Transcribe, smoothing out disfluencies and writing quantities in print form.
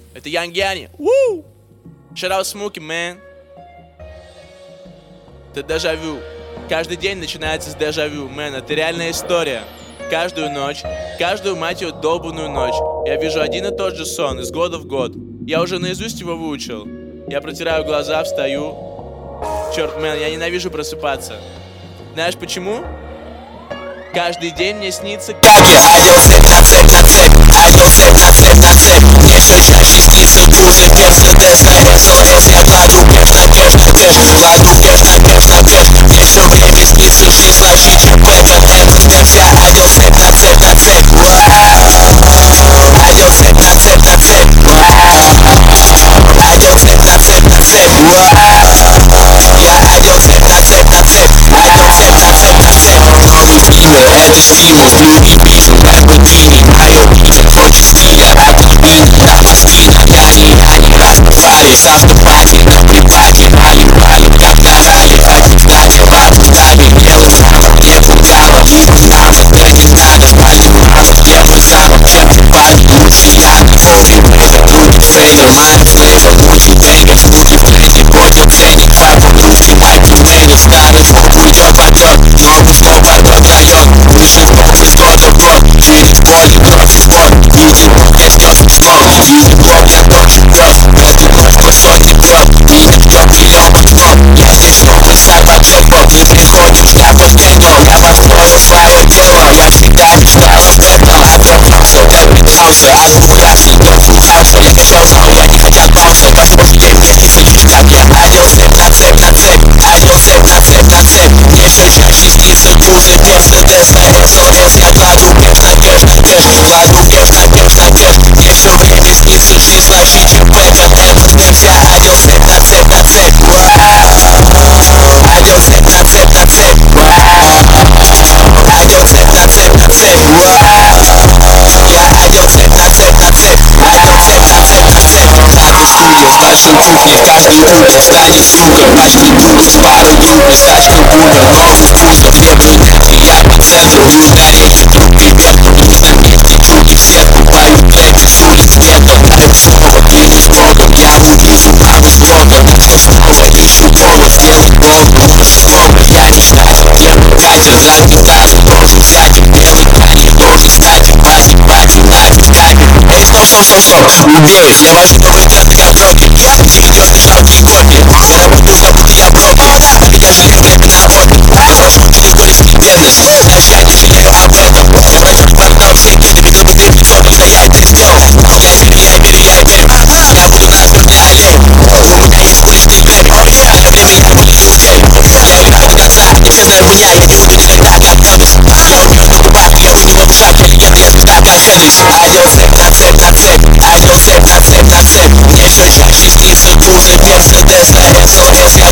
Это Young Yanni. Shout out Smokey, man. Это дежавю. Каждый день начинается с дежавю, мэн. Это реальная история. Каждую ночь, каждую, мать ее, долбанную ночь я вижу один и тот же сон из года в год. Я уже наизусть его выучил. Я протираю глаза, встаю. Черт, мэн, я ненавижу просыпаться. Знаешь почему? Каждый день мне снится, как я оделся на цепь, оделся на цепь. Мне все чаще снится кузов Мерседес на СЛС. Я кладу кэш на кэш на кэш, кладу кэш на кэш на кэш. Мне все время снится жизнь слаще, чем ППН. Я оделся на цепь, оделся на цепь, оделся на цепь, я оделся на цепь, оделся на цепь. Новый дилер, это стимул, люди пишут Lamborghini. Мое имя против стиля, объявление на пластинах. Я не Растафари, с автопати на припаде. Наливали, как на ралли, один начал обсуждали. Мелодрама, мне пугало, нам это не надо. Понимала, где мой замок, чем типами лучше. Я на фоне вейвер, будет фейвер. Мой флейвер, лучший бейгер. Стуки в тренде, против ценник. Папа, русский, альтернейвер. Старый звук уйдет в отек. Новый звук в тот район. Выше волны, кто-то брод. Через поле, против спорт. Видео, я снес в школу. Видео, я тоже пес. Каждую ночь по сотни кров. Имя в чем миллион очков. Я здесь, чтобы сорвать джекпот. Не приходишь, я построил. Я построил свое дело. Я всегда мечтал об этом. Оторвался до пентхауса. От нуля сидел фулхауса. Я качался, но я не хотел бауса. Господи, вместе сидишь, как я оделся на цепь, оделся на цепь. Мне все чаще снится кузов Мерседес на СЛС. Я кладу кэш на кэш на кэш, кладу кэш на кэш на кэш. Мне все время снится жизнь слаще, чем ППН. Я оделся на цепь, оделся на цепь, оделся на цепь, я оделся на цепь, оделся на цепь. Каждый студия, вложил кухни, в каждый угол станет сука. Почти туз, пару дюбель, тачка бумер, новый кузов. Первый метр, я по центру, ускорение, трубный вектор. Нужно вместе чудить, все покупают клепи с улиц. Где-то тайп снова, ты не строгом. Я увижу правый строго, так что снова ищу повод. Сделать голову мужского, я мечтатель. Первый катер, задний газ, тоже взять. Белый ранее тоже стать. Баки, нафиг, камеру. Эй, стоп, убей. Мне важны новые тренды, как профи. Серьезный шапки и кофе. Заработаю вкусно, будто я профи. Меня жили в клепе на охоте. Сказал, что далеко не степенность. Знаешь, я не жалею об этом. Я пройду квартал, все критики, все, когда я это сделал. Я теперь, я буду на Звездной аллее. У меня есть уличный гэри. Самое время, я буду не утерян. Я люблю до конца, исчезная меня, я не буду никогда как Невис. Я убью этого баста, я выню его в шаг, я легенда, я звезда, как Хеннесси. Оделся на цепь, оделся на цепь. Мне все чаще снится кузов Мерседес на СЛС.